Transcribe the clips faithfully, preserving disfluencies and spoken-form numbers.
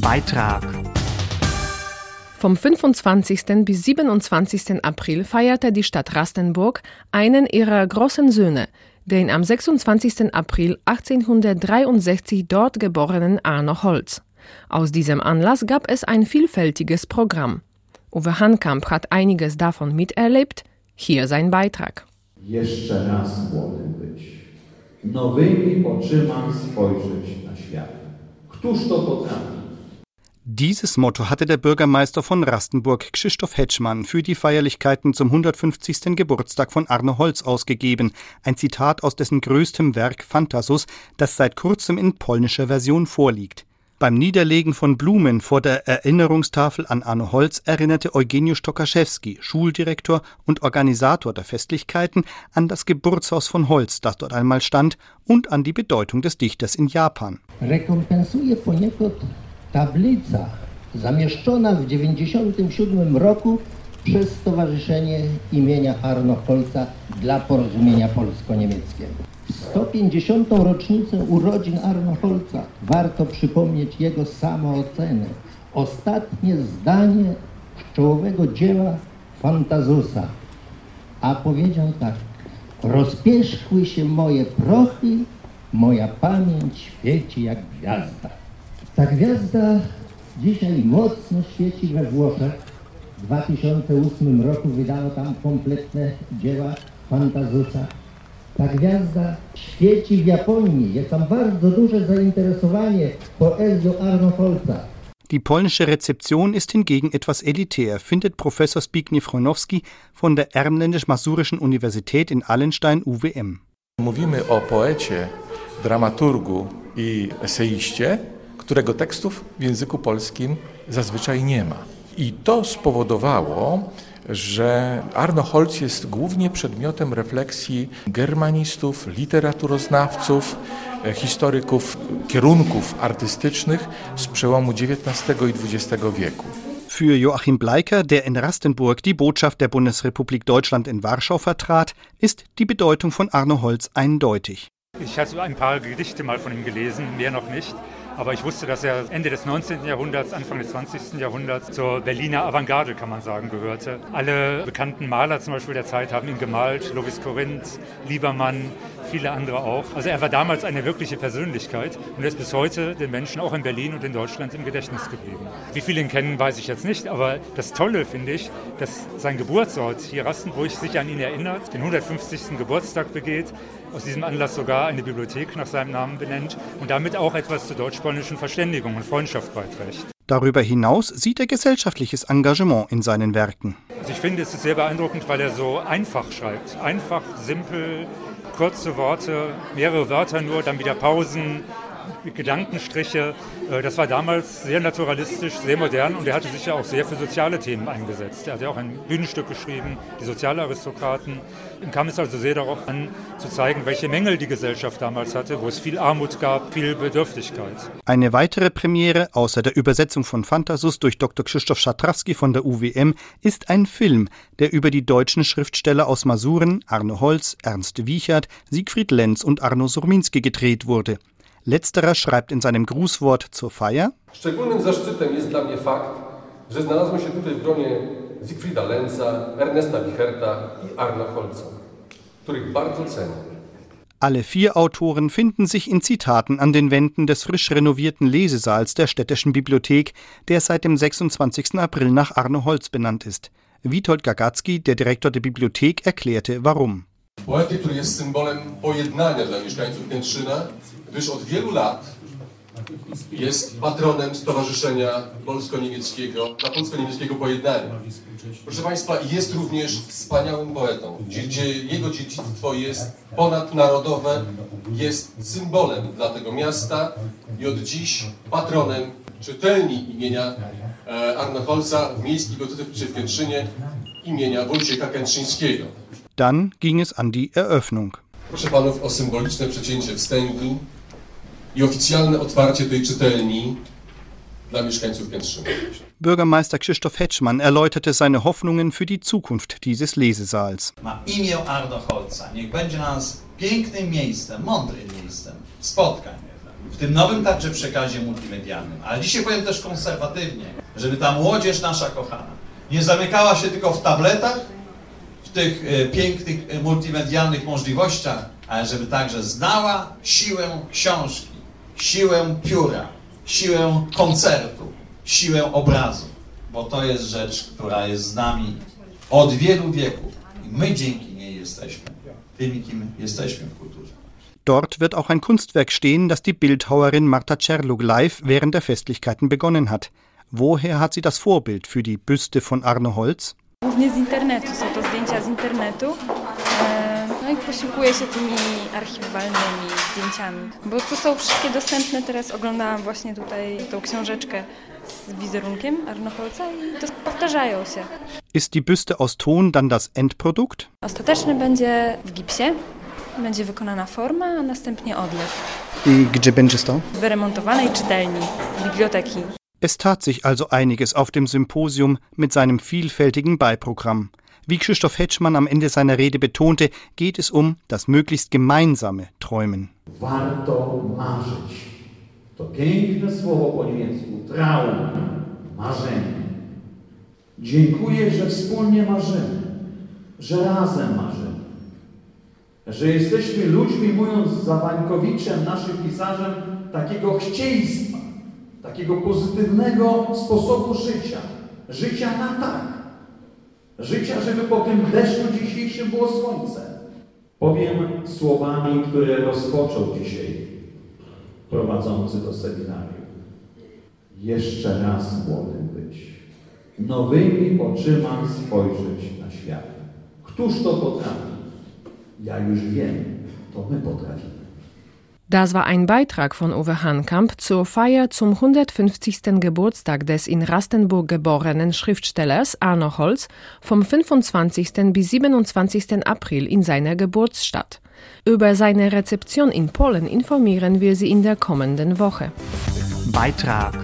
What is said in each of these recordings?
Beitrag. Vom fünfundzwanzigsten bis siebenundzwanzigsten April feierte die Stadt Rastenburg einen ihrer großen Söhne, den am sechsundzwanzigsten April achtzehnhundertdreiundsechzig dort geborenen Arno Holz. Aus diesem Anlass gab es ein vielfältiges Programm. Uwe Hankamp hat einiges davon miterlebt. Hier sein Beitrag. Jeszcze raz młodym być, nowymi oczyma spojrzeć na świat. Któż to potrafi? Dieses Motto hatte der Bürgermeister von Rastenburg, Krzysztof Hetschmann, für die Feierlichkeiten zum hundertfünfzigsten Geburtstag von Arno Holz ausgegeben. Ein Zitat aus dessen größtem Werk Phantasus, das seit kurzem in polnischer Version vorliegt. Beim Niederlegen von Blumen vor der Erinnerungstafel an Arno Holz erinnerte Eugeniusz Tokaschewski, Schuldirektor und Organisator der Festlichkeiten, an das Geburtshaus von Holz, das dort einmal stand, und an die Bedeutung des Dichters in Japan. Rekompensuje poniekąd tablica zamieszczona w dziewięćdziesiątym siódmym roku przez Stowarzyszenie imienia Arno Holza dla porozumienia polsko-niemieckiego. W sto pięćdziesiątą rocznicę urodzin Arno Holza warto przypomnieć jego samoocenę. Ostatnie zdanie czołowego dzieła Phantasusa. A powiedział tak: rozpierzchły się moje prochy, moja pamięć świeci jak gwiazda. Ta gwiazda dzisiaj mocno świeci we Włoszech. W dwa tysiące ósmym roku wydano tam kompletne dzieła Phantasusa. Ta gwiazda świeci w Japonii. Jest tam bardzo duże zainteresowanie poezją Arno Holza. Die polnische Rezeption ist hingegen etwas elitär, findet Professor Zbigniew Chronowski von der Ermländisch-Masurischen Universität in Allenstein U W M. Mówimy o poecie, dramaturgu i eseiście, którego tekstów w języku polskim zazwyczaj nie ma. I to spowodowało, że Arno Holz jest głównie przedmiotem refleksji germanistów, literaturoznawców, historyków kierunków artystycznych z przełomu dziewiętnastego i dwudziestego wieku. Für Joachim Bleiker, der in Rastenburg die Botschaft der Bundesrepublik Deutschland in Warschau vertrat, ist die Bedeutung von Arno Holz eindeutig. Ich hatte ein paar Gedichte mal von ihm gelesen, mehr noch nicht. Aber ich wusste, dass er Ende des neunzehnten Jahrhunderts, Anfang des zwanzigsten Jahrhunderts zur Berliner Avantgarde, kann man sagen, gehörte. Alle bekannten Maler zum Beispiel der Zeit haben ihn gemalt, Lovis Corinth, Liebermann, viele andere auch. Also er war damals eine wirkliche Persönlichkeit und er ist bis heute den Menschen auch in Berlin und in Deutschland im Gedächtnis geblieben. Wie viele ihn kennen, weiß ich jetzt nicht, aber das Tolle finde ich, dass sein Geburtsort hier Rastenburg sich an ihn erinnert, den hundertfünfzigsten Geburtstag begeht, aus diesem Anlass sogar eine Bibliothek nach seinem Namen benennt und damit auch etwas zur deutsch-polnischen Verständigung und Freundschaft beiträgt. Darüber hinaus sieht er gesellschaftliches Engagement in seinen Werken. Also ich finde, es ist sehr beeindruckend, weil er so einfach schreibt. Einfach, simpel, kurze Worte, mehrere Wörter nur, dann wieder Pausen, Gedankenstriche. Das war damals sehr naturalistisch, sehr modern und er hatte sich ja auch sehr für soziale Themen eingesetzt. Er hat ja auch ein Bühnenstück geschrieben, die Sozialaristokraten. Ihm kam es also sehr darauf an, zu zeigen, welche Mängel die Gesellschaft damals hatte, wo es viel Armut gab, viel Bedürftigkeit. Eine weitere Premiere, außer der Übersetzung von Phantasus durch Doktor Krzysztof Szatrawski von der U W M, ist ein Film, der über die deutschen Schriftsteller aus Masuren, Arno Holz, Ernst Wiechert, Siegfried Lenz und Arno Surminski gedreht wurde. Letzterer schreibt in seinem Grußwort zur Feier: Szczególnym zaszczytem jest dla mnie fakt, że znalazłem się tutaj w gronie Siegfrieda Lenza, Ernesta Wicherta i Arno Holza, których bardzo cenię. Alle vier Autoren finden sich in Zitaten an den Wänden des frisch renovierten Lesesaals der Städtischen Bibliothek, der seit dem sechsundzwanzigsten April nach Arno Holz benannt ist. Witold Gagacki, der Direktor der Bibliothek, erklärte, warum. Poety, który jest symbolem pojednania dla mieszkańców Kętrzyna, gdyż od wielu lat jest patronem Stowarzyszenia Polsko-Niemieckiego dla polsko-niemieckiego pojednania. Proszę Państwa, jest również wspaniałym poetą, gdzie jego dziedzictwo jest ponadnarodowe, jest symbolem dla tego miasta i od dziś patronem czytelni imienia Arno Holza w Miejskiej Bibliotece w Kętrzynie imienia Wojciecha Kętrzyńskiego. Dann ging es an die Eröffnung. Proszę panów o symboliczne przecięcie wstęgi i oficjalne otwarcie tej czytelni dla mieszkańców Kętrzyna. Bürgermeister Krzysztof Hetschmann erläuterte seine Hoffnungen für die Zukunft dieses Lesesaals. Ma imię Arno Holza. Niech będzie dla nas pięknym miejscem, mądrym miejscem spotkań, w tym nowym także przekazie multimedialnym, ale dzisiaj powiem też konserwatywnie, żeby ta młodzież nasza kochana nie zamykała się tylko w tabletach, w tych e, pięknych e, multimedialnych możliwościach, ale żeby także znała siłę książki, siłę pióra, siłę koncertu, siłę obrazu, bo to jest rzecz, która jest z nami od wielu wieków i my dzięki niej jesteśmy tymi, kim jesteśmy w kulturze. Dort wird auch ein Kunstwerk stehen, das die Bildhauerin Marta Czerluk live während der Festlichkeiten begonnen hat. Woher hat sie das Vorbild für die Büste von Arno Holz? Głównie z internetu, są to zdjęcia z internetu. No i posiłkuję się tymi archiwalnymi zdjęciami, bo to są wszystkie dostępne. Teraz oglądałam właśnie tutaj tą książeczkę z wizerunkiem Arno Holza i to powtarzają się. Ist die Büste aus Ton dann das Endprodukt? Ostateczny będzie w gipsie, będzie wykonana forma, a następnie odlew. I gdzie będzie stał? W wyremontowanej czytelni, biblioteki. Es tat sich also einiges auf dem Symposium mit seinem vielfältigen Beiprogramm. Wie Krzysztof Hetschmann am Ende seiner Rede betonte, geht es um das möglichst gemeinsame Träumen. Warto marzyć. To piękne słowo po niemiecku. Traum. Marzenie. Dziękuję, że wspólnie marzymy. Że razem marzymy. Że jesteśmy ludźmi, mówiąc za Wańkowiczem, naszym pisarzem, takiego chcieństwa, takiego pozytywnego sposobu życia. Życia na tak. Życia, żeby po tym deszczu dzisiejszym było słońce. Powiem słowami, które rozpoczął dzisiaj prowadzący do seminarium. Jeszcze raz młodym być. Nowymi oczyma spojrzeć na świat. Któż to potrafi? Ja już wiem, to my potrafimy. Das war ein Beitrag von Uwe Hahnkamp zur Feier zum hundertfünfzigsten Geburtstag des in Rastenburg geborenen Schriftstellers Arno Holz vom fünfundzwanzigsten bis siebenundzwanzigsten April in seiner Geburtsstadt. Über seine Rezeption in Polen informieren wir Sie in der kommenden Woche. Beitrag.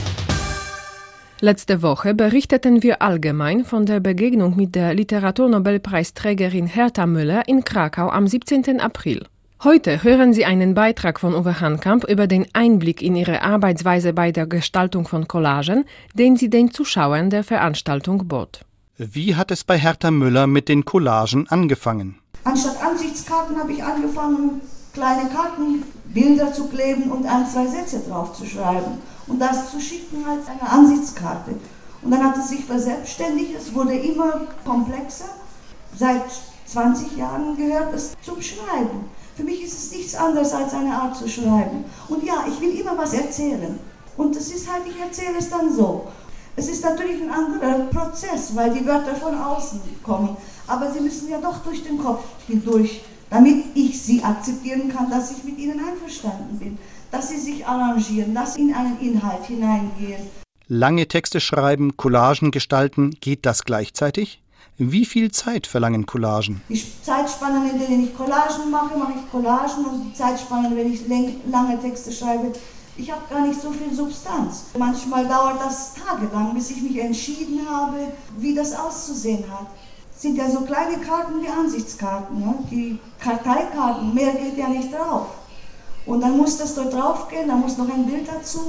Letzte Woche berichteten wir allgemein von der Begegnung mit der Literaturnobelpreisträgerin Herta Müller in Krakau am siebzehnten April. Heute hören Sie einen Beitrag von Uwe Hahnkamp über den Einblick in ihre Arbeitsweise bei der Gestaltung von Collagen, den sie den Zuschauern der Veranstaltung bot. Wie hat es bei Herta Müller mit den Collagen angefangen? Anstatt Ansichtskarten habe ich angefangen, kleine Karten, Bilder zu kleben und ein, zwei Sätze drauf zu schreiben und das zu schicken als eine Ansichtskarte. Und dann hat es sich verselbstständigt, es wurde immer komplexer. Seit zwanzig Jahren gehört es zum Schreiben. Für mich ist es nichts anderes als eine Art zu schreiben. Und ja, ich will immer was erzählen. Und es ist halt, ich erzähle es dann so. Es ist natürlich ein anderer Prozess, weil die Wörter von außen kommen. Aber sie müssen ja doch durch den Kopf hindurch, damit ich sie akzeptieren kann, dass ich mit ihnen einverstanden bin. Dass sie sich arrangieren, dass sie in einen Inhalt hineingehen. Lange Texte schreiben, Collagen gestalten, geht das gleichzeitig? Wie viel Zeit verlangen Collagen? Die Zeitspannen, in denen ich Collagen mache, mache ich Collagen und die Zeitspannen, wenn ich lange Texte schreibe, ich habe gar nicht so viel Substanz. Manchmal dauert das tagelang, bis ich mich entschieden habe, wie das auszusehen hat. Es sind ja so kleine Karten wie Ansichtskarten, ne? Die Karteikarten, mehr geht ja nicht drauf. Und dann muss das dort drauf gehen, dann muss noch ein Bild dazu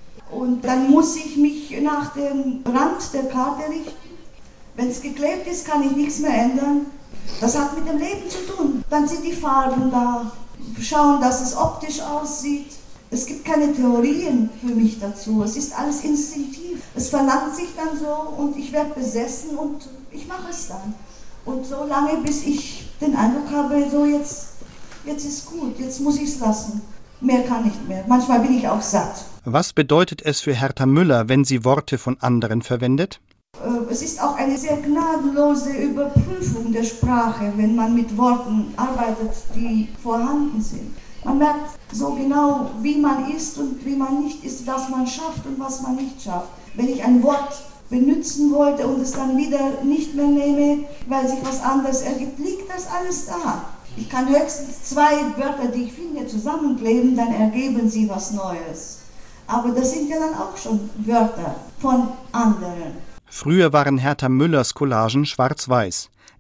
und dann muss ich mich nach dem Rand der Karte richten. Wenn es geklebt ist, kann ich nichts mehr ändern. Das hat mit dem Leben zu tun. Dann sind die Farben da, schauen, dass es optisch aussieht. Es gibt keine Theorien für mich dazu. Es ist alles instinktiv. Es verlangt sich dann so und ich werde besessen und ich mache es dann. Und so lange, bis ich den Eindruck habe, so jetzt, jetzt ist gut, jetzt muss ich es lassen. Mehr kann nicht mehr. Manchmal bin ich auch satt. Was bedeutet es für Herta Müller, wenn sie Worte von anderen verwendet? Es ist auch eine sehr gnadenlose Überprüfung der Sprache, wenn man mit Worten arbeitet, die vorhanden sind. Man merkt so genau, wie man ist und wie man nicht ist, was man schafft und was man nicht schafft. Wenn ich ein Wort benutzen wollte und es dann wieder nicht mehr nehme, weil sich was anderes ergibt, liegt das alles da. Ich kann höchstens zwei Wörter, die ich finde, zusammenkleben, dann ergeben sie was Neues. Aber das sind ja dann auch schon Wörter von anderen. Früher waren Herta Müllers Collagen schwarz-weiß.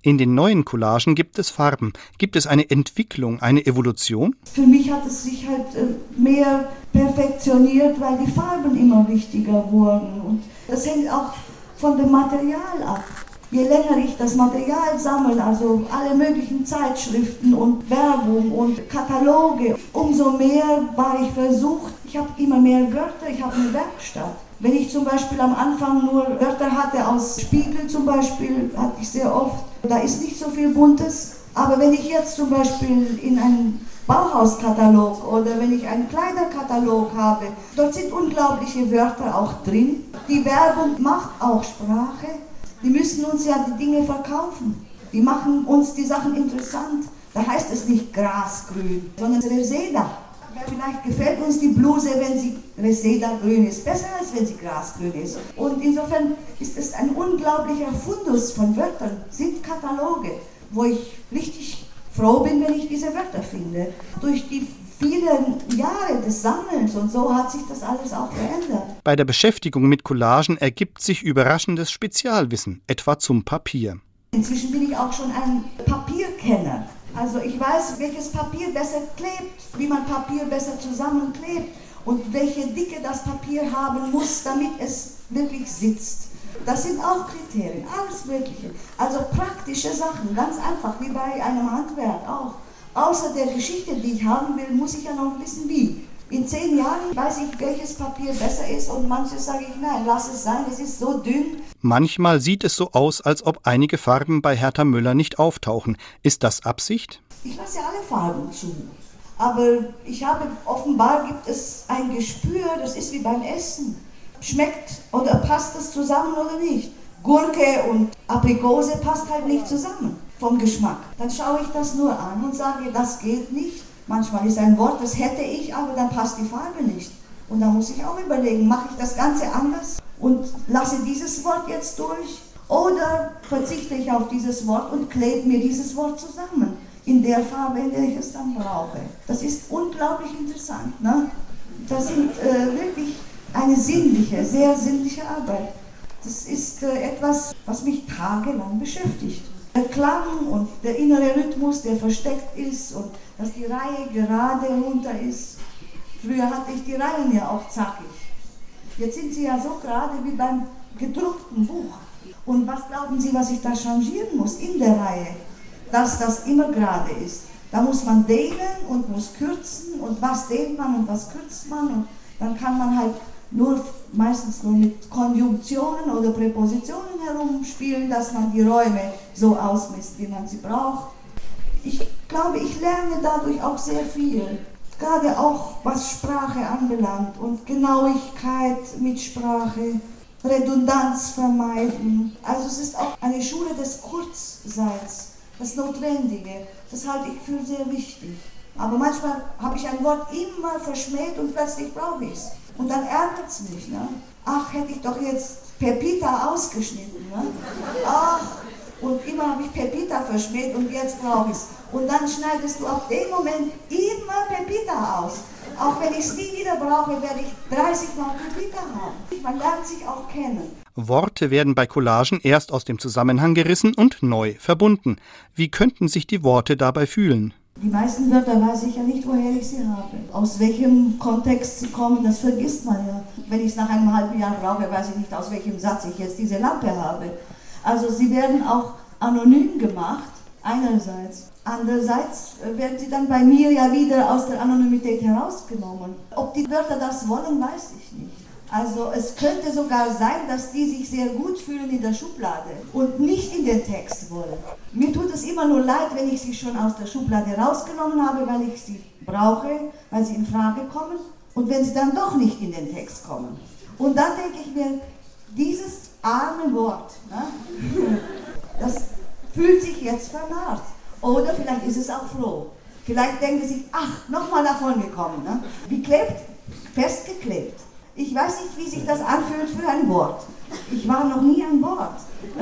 In den neuen Collagen gibt es Farben. Gibt es eine Entwicklung, eine Evolution? Für mich hat es sich halt mehr perfektioniert, weil die Farben immer wichtiger wurden. Und das hängt auch von dem Material ab. Je länger ich das Material sammle, also alle möglichen Zeitschriften und Werbung und Kataloge, umso mehr war ich versucht, ich habe immer mehr Wörter, ich habe eine Werkstatt. Wenn ich zum Beispiel am Anfang nur Wörter hatte aus Spiegel zum Beispiel, hatte ich sehr oft, da ist nicht so viel Buntes. Aber wenn ich jetzt zum Beispiel in einen Bauhauskatalog oder wenn ich einen Kleiderkatalog habe, dort sind unglaubliche Wörter auch drin. Die Werbung macht auch Sprache. Die müssen uns ja die Dinge verkaufen. Die machen uns die Sachen interessant. Da heißt es nicht Grasgrün, sondern Reseda. Vielleicht gefällt uns die Bluse, wenn sie Reseda-grün ist, besser als wenn sie grasgrün ist. Und insofern ist es ein unglaublicher Fundus von Wörtern, sind Kataloge, wo ich richtig froh bin, wenn ich diese Wörter finde. Durch die vielen Jahre des Sammelns und so hat sich das alles auch verändert. Bei der Beschäftigung mit Collagen ergibt sich überraschendes Spezialwissen, etwa zum Papier. Inzwischen bin ich auch schon ein Papierkenner. Also ich weiß, welches Papier besser klebt, wie man Papier besser zusammenklebt und welche Dicke das Papier haben muss, damit es wirklich sitzt. Das sind auch Kriterien, alles Mögliche. Also praktische Sachen, ganz einfach, wie bei einem Handwerk auch. Außer der Geschichte, die ich haben will, muss ich ja noch wissen, wie. In zehn Jahren weiß ich, welches Papier besser ist und manches sage ich, nein, lass es sein, es ist so dünn. Manchmal sieht es so aus, als ob einige Farben bei Hertha Müller nicht auftauchen. Ist das Absicht? Ich lasse ja alle Farben zu. Aber ich habe, offenbar gibt es ein Gespür, das ist wie beim Essen. Schmeckt oder passt es zusammen oder nicht? Gurke und Aprikose passt halt nicht zusammen vom Geschmack. Dann schaue ich das nur an und sage, das geht nicht. Manchmal ist ein Wort, das hätte ich, aber dann passt die Farbe nicht. Und da muss ich auch überlegen, mache ich das Ganze anders und lasse dieses Wort jetzt durch? Oder verzichte ich auf dieses Wort und klebe mir dieses Wort zusammen in der Farbe, in der ich es dann brauche? Das ist unglaublich interessant. Ne? Das sind äh, wirklich eine sinnliche, sehr sinnliche Arbeit. Das ist äh, etwas, was mich tagelang beschäftigt. Der Klang und der innere Rhythmus, der versteckt ist und dass die Reihe gerade runter ist. Früher hatte ich die Reihen ja auch zackig. Jetzt sind sie ja so gerade wie beim gedruckten Buch. Und was glauben Sie, was ich da changieren muss in der Reihe? Dass das immer gerade ist. Da muss man dehnen und muss kürzen und was dehnt man und was kürzt man und dann kann man halt nur meistens nur mit Konjunktionen oder Präpositionen herumspielen, dass man die Räume so ausmisst, wie man sie braucht. Ich glaube, ich lerne dadurch auch sehr viel, gerade auch was Sprache anbelangt und Genauigkeit mit Sprache, Redundanz vermeiden. Also es ist auch eine Schule des Kurzseins, das Notwendige. Das halte ich für sehr wichtig. Aber manchmal habe ich ein Wort immer verschmäht und plötzlich brauche ich es. Und dann ärgert es mich. Ne? Ach, hätte ich doch jetzt Pepita ausgeschnitten. Ne? Ach, und immer habe ich Pepita verschmäht und jetzt brauche ich es. Und dann schneidest du ab dem Moment immer Pepita aus. Auch wenn ich es nie wieder brauche, werde ich dreißig Mal Pepita haben. Man lernt sich auch kennen. Worte werden bei Collagen erst aus dem Zusammenhang gerissen und neu verbunden. Wie könnten sich die Worte dabei fühlen? Die meisten Wörter weiß ich ja nicht, woher ich sie habe. Aus welchem Kontext sie kommen, das vergisst man ja. Wenn ich es nach einem halben Jahr brauche, weiß ich nicht, aus welchem Satz ich jetzt diese Lampe habe. Also sie werden auch anonym gemacht, einerseits. Andererseits werden sie dann bei mir ja wieder aus der Anonymität herausgenommen. Ob die Wörter das wollen, weiß ich nicht. Also es könnte sogar sein, dass die sich sehr gut fühlen in der Schublade und nicht in den Text wollen. Mir tut es immer nur leid, wenn ich sie schon aus der Schublade rausgenommen habe, weil ich sie brauche, weil sie in Frage kommen und wenn sie dann doch nicht in den Text kommen. Und dann denke ich mir, dieses arme Wort, ne, das fühlt sich jetzt vernarrt. Oder vielleicht ist es auch froh. Vielleicht denken sie sich, ach, nochmal davon gekommen. Ne? Wie klebt? Festgeklebt. Ich weiß nicht, wie sich das anfühlt für ein Wort. Ich war noch nie ein Wort.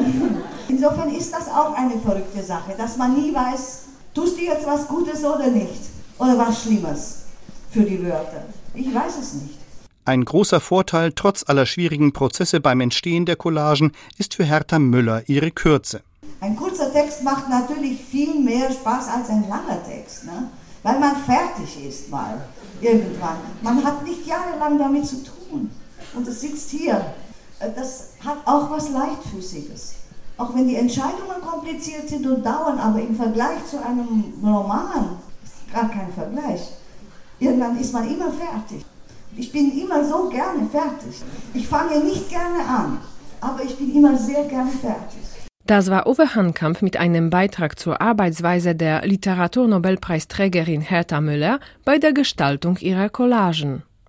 Insofern ist das auch eine verrückte Sache, dass man nie weiß, tust du jetzt was Gutes oder nicht? Oder was Schlimmes für die Wörter. Ich weiß es nicht. Ein großer Vorteil trotz aller schwierigen Prozesse beim Entstehen der Collagen ist für Hertha Müller ihre Kürze. Ein kurzer Text macht natürlich viel mehr Spaß als ein langer Text, ne? Weil man fertig ist mal irgendwann. Man hat nicht jahrelang damit zu tun und es sitzt hier. Das hat auch was Leichtfüßiges. Auch wenn die Entscheidungen kompliziert sind und dauern, aber im Vergleich zu einem Roman ist gar kein Vergleich. Irgendwann ist man immer fertig. Ich bin immer so gerne fertig. Ich fange nicht gerne an, aber ich bin immer sehr gerne fertig. Das war Uwe Hahnkamp mit einem Beitrag zur Arbeitsweise der Literaturnobelpreisträgerin Herta Müller bei der Gestaltung ihrer Collagen.